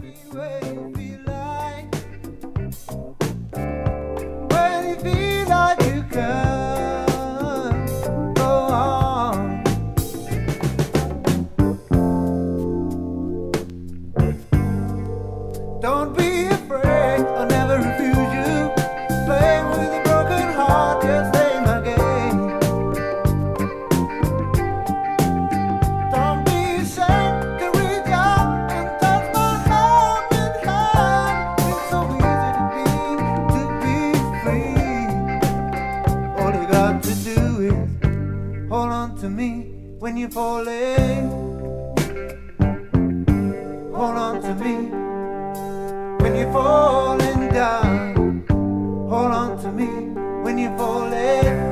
Don't be afraid, I'll never refuse you. Playing with a broken heart, just play my game. Don't be ashamed to reach out and touch my helping hand. It's so easy to be free. All you got to do is hold on to me when you're falling. Hold on to me when you're falling down. Hold on to me when you're falling.